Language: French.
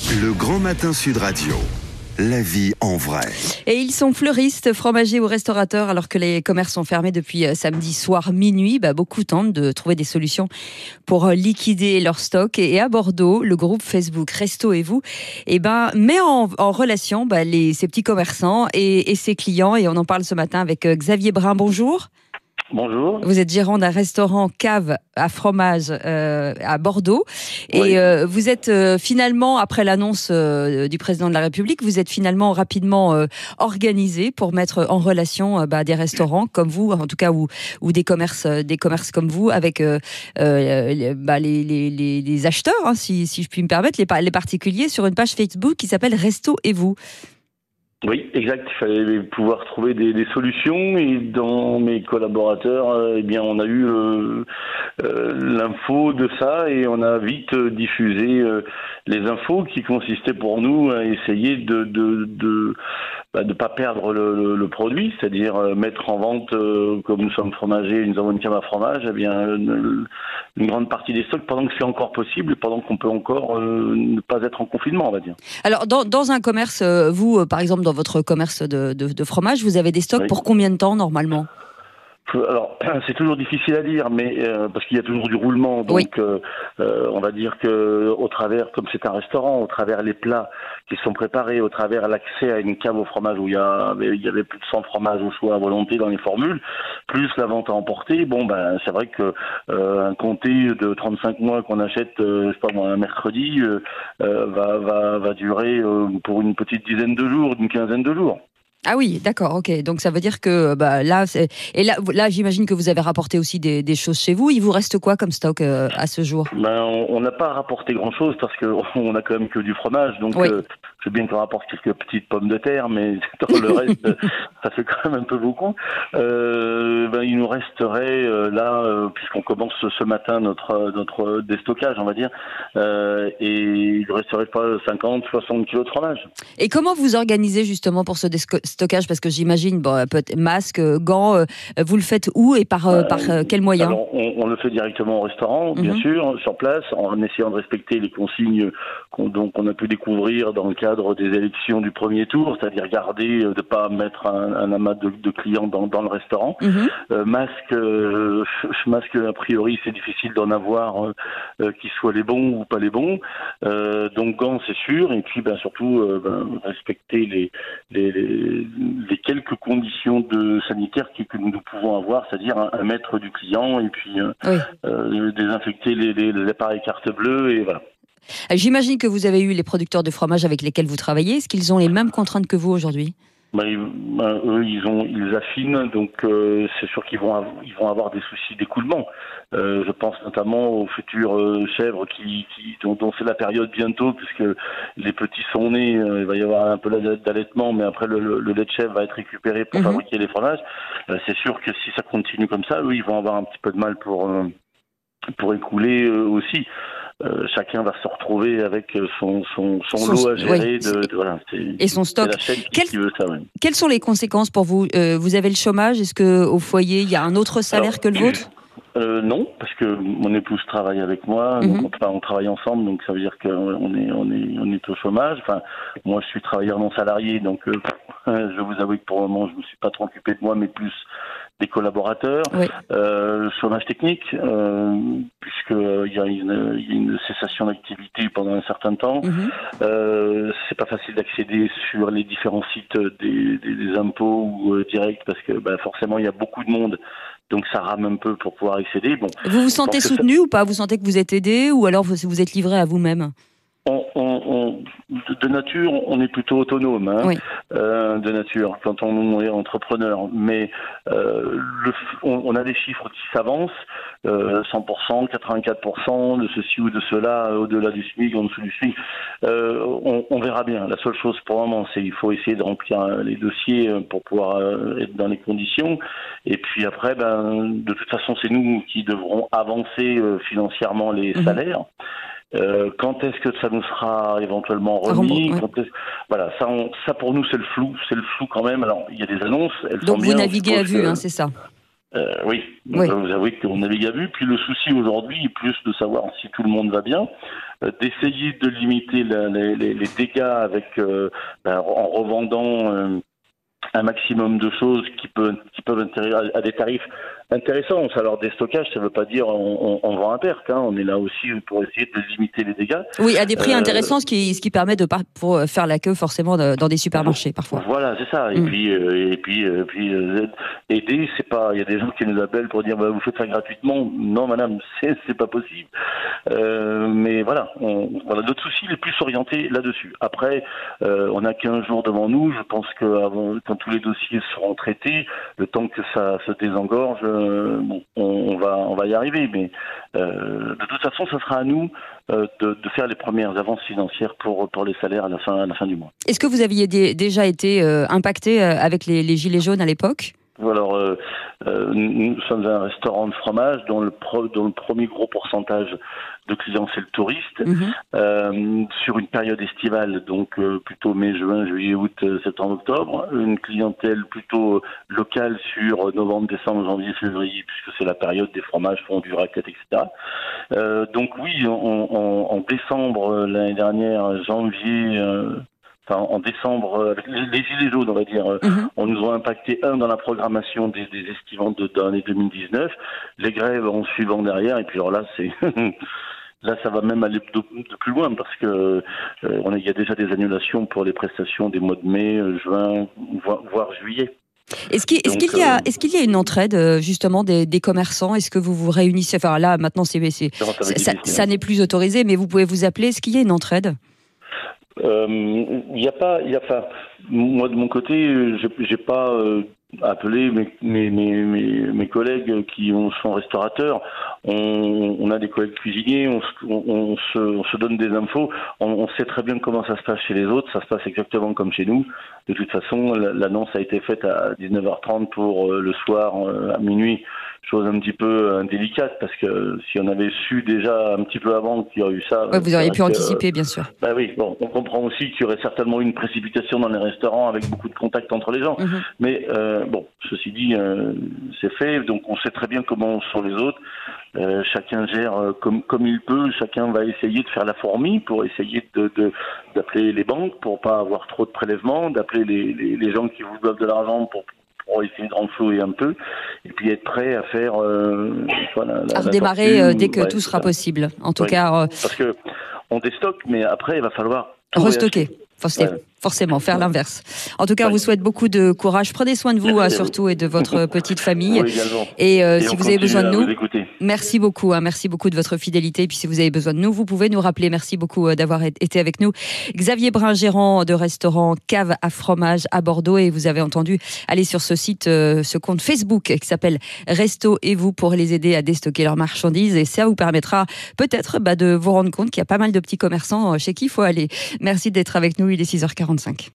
Le Grand Matin Sud Radio. La vie en vrai. Et ils sont fleuristes, fromagers ou restaurateurs alors que les commerces sont fermés depuis samedi soir minuit. Beaucoup tentent de trouver des solutions pour liquider leur stock. Et à Bordeaux, le groupe Facebook Resto et vous met en relation ces petits commerçants et ses clients. Et on en parle ce matin avec Xavier Brun. Bonjour. Bonjour. Vous êtes gérant d'un restaurant cave à fromage à Bordeaux. Oui. Et vous êtes finalement, après l'annonce du président de la République, vous êtes finalement rapidement organisé pour mettre en relation des restaurants comme vous, en tout cas, ou des commerces comme vous, avec les acheteurs, si je puis me permettre, les particuliers, sur une page Facebook qui s'appelle Resto et vous. Oui, exact. Il fallait pouvoir trouver des solutions et dans mes collaborateurs, on a eu l'info de ça et on a vite diffusé les infos qui consistaient pour nous à essayer de pas perdre le produit, c'est-à-dire mettre en vente, comme nous sommes fromagers, nous avons une cave à fromage, une grande partie des stocks pendant que c'est encore possible, pendant qu'on peut encore ne pas être en confinement, on va dire. Alors, dans un commerce, vous, par exemple, dans votre commerce de fromage, vous avez des stocks Oui. pour combien de temps, normalement ? Alors, c'est toujours difficile à dire, mais parce qu'il y a toujours du roulement. Donc, oui. On va dire que au travers, comme c'est un restaurant, au travers les plats qui sont préparés, au travers l'accès à une cave au fromage où il y avait plus de 100 fromages au choix à volonté dans les formules, plus la vente à emporter. C'est vrai que un comté de 35 mois qu'on achète, un mercredi, va durer pour une petite dizaine de jours, une quinzaine de jours. Ah oui, d'accord, ok. Donc ça veut dire que là, j'imagine que vous avez rapporté aussi des choses chez vous. Il vous reste quoi comme stock à ce jour ? On n'a pas rapporté grand-chose parce que on a quand même que du fromage. Donc oui. Je veux bien qu'on rapporte quelques petites pommes de terre, mais dans le reste, ça fait quand même un peu beaucoup. Il nous resterait puisqu'on commence ce matin notre déstockage, on va dire, et il ne resterait pas 50-60 kilos de fromage. Et comment vous organisez justement pour ce stockage ? Parce que j'imagine, peut-être masque, gants, vous le faites où et par quels moyens ? Alors, on le fait directement au restaurant, bien sûr, sur place, en essayant de respecter les consignes qu'on a pu découvrir dans le cadre des élections du premier tour, c'est-à-dire garder, de pas mettre un amas de clients dans le restaurant. Masque, a priori, c'est difficile d'en avoir qui soient les bons ou pas les bons. Donc gants, c'est sûr, et puis surtout respecter les quelques conditions sanitaires que nous pouvons avoir, c'est-à-dire un mètre du client et puis désinfecter les appareils carte bleue et voilà. J'imagine que vous avez eu les producteurs de fromage avec lesquels vous travaillez. Est-ce qu'ils ont les mêmes contraintes que vous aujourd'hui ? Eux, ils affinent, donc c'est sûr qu'ils vont avoir des soucis d'écoulement. Je pense notamment aux futures chèvres dont c'est la période bientôt, puisque les petits sont nés, il va y avoir un peu d'allaitement, mais après le lait de chèvre va être récupéré pour fabriquer les fromages. C'est sûr que si ça continue comme ça, eux, ils vont avoir un petit peu de mal pour écouler aussi. Chacun va se retrouver avec son lot à gérer et son stock. C'est la chaîne qui veut ça, oui. Quelles sont les conséquences pour vous ? Vous avez le chômage ? Est-ce qu'au foyer, il y a un autre salaire que le vôtre ? Non, parce que mon épouse travaille avec moi, donc on travaille ensemble, donc ça veut dire qu'on est au chômage. Enfin, moi, je suis travailleur non salarié, donc je vous avoue que pour le moment, je me suis pas trop occupé de moi, mais plus des collaborateurs. Oui. Chômage technique, puisqu'il y a une cessation d'activité pendant un certain temps. C'est pas facile d'accéder sur les différents sites des impôts ou directs, parce que forcément, il y a beaucoup de monde. Donc ça rame un peu pour pouvoir accéder. Bon, vous vous sentez soutenu ou pas ? Vous sentez que vous êtes aidé ou alors vous êtes livré à vous-même ? De nature, on est plutôt autonome, oui. De nature, quand on est entrepreneur. Mais on a des chiffres qui s'avancent, 100%, 84% de ceci ou de cela, au-delà du SMIC, en dessous du SMIC. On verra bien. La seule chose pour le moment, c'est qu'il faut essayer de remplir les dossiers pour pouvoir être dans les conditions. Et puis après, de toute façon, c'est nous qui devrons avancer financièrement les salaires. Quand est-ce que ça nous sera éventuellement remis ? Voilà, ça pour nous c'est le flou quand même. Alors il y a des annonces, elles sont bien. Donc vous naviguez à vue, c'est ça ? Oui, je dois vous avouer qu'on navigue à vue. Puis le souci aujourd'hui est plus de savoir si tout le monde va bien, d'essayer de limiter les dégâts avec en revendant un maximum de choses qui peuvent intéresser à des tarifs intéressants. Alors des stockages, ça ne veut pas dire on vend à perte. On est là aussi pour essayer de limiter les dégâts. Oui, à des prix intéressants, ce qui permet de pas pour faire la queue forcément dans des supermarchés parfois. Voilà, c'est ça. Et puis aider, c'est pas. Il y a des gens qui nous appellent pour dire vous faites ça gratuitement. Non, madame, c'est pas possible. Mais voilà, notre souci est plus orienté là-dessus. Après, on a 15 jours devant nous. Je pense que quand tous les dossiers seront traités, le temps que ça se désengorge, on va y arriver. Mais de toute façon, ça sera à nous de faire les premières avances financières pour les salaires à la fin du mois. Est-ce que vous aviez déjà été impacté avec les gilets jaunes à l'époque ? Alors, nous sommes un restaurant de fromage dont le premier gros pourcentage de clients c'est le touriste. Sur une période estivale, donc plutôt mai, juin, juillet, août, septembre, octobre. Une clientèle plutôt locale sur novembre, décembre, janvier, février, puisque c'est la période des fromages fondus, raclettes, etc. Donc oui, en décembre l'année dernière, janvier... en décembre, avec les gilets jaunes, on va dire, on nous a impacté dans la programmation des estivantes de l'année 2019, les grèves en suivant derrière, et puis alors là, là, ça va même aller de plus loin parce que il y a déjà des annulations pour les prestations des mois de mai, juin, voire juillet. Est-ce qu'il y a une entraide justement des commerçants ? Est-ce que vous vous réunissez ? Enfin là, maintenant, ça n'est plus autorisé, mais vous pouvez vous appeler. Est-ce qu'il y a une entraide ? Moi de mon côté, j'ai pas appelé mes collègues qui sont restaurateurs. On a des collègues cuisiniers, on se donne des infos. On sait très bien comment ça se passe chez les autres. Ça se passe exactement comme chez nous. De toute façon, l'annonce a été faite à 19h30 pour le soir à minuit. Chose un petit peu délicate parce que si on avait su déjà un petit peu avant qu'il y aurait eu ça... Ouais, vous auriez pu anticiper, bien sûr. Bah oui, bon, on comprend aussi qu'il y aurait certainement eu une précipitation dans les restaurants avec beaucoup de contacts entre les gens. Mais ceci dit, c'est fait, donc on sait très bien comment sont les autres. Chacun gère comme il peut, chacun va essayer de faire la fourmi pour essayer d'appeler les banques pour pas avoir trop de prélèvements, d'appeler les gens qui vous doivent de l'argent pour essayer de renflouer un peu, et puis être prêt à faire... à redémarrer dès que tout sera possible. En tout cas... Parce que on déstocke, mais après, il va falloir... restocker. Forcément, faire l'inverse. En tout cas, on vous souhaite beaucoup de courage. Prenez soin de vous, surtout, et de votre petite famille. Et si vous avez besoin de nous, merci beaucoup. Merci beaucoup de votre fidélité. Et puis, si vous avez besoin de nous, vous pouvez nous rappeler. Merci beaucoup d'avoir été avec nous. Xavier Brun, gérant de restaurant Cave à Fromage à Bordeaux. Et vous avez entendu, allez sur ce site, ce compte Facebook qui s'appelle Resto et vous pour les aider à déstocker leurs marchandises. Et ça vous permettra peut-être de vous rendre compte qu'il y a pas mal de petits commerçants chez qui il faut aller. Merci d'être avec nous. Il est 6h45.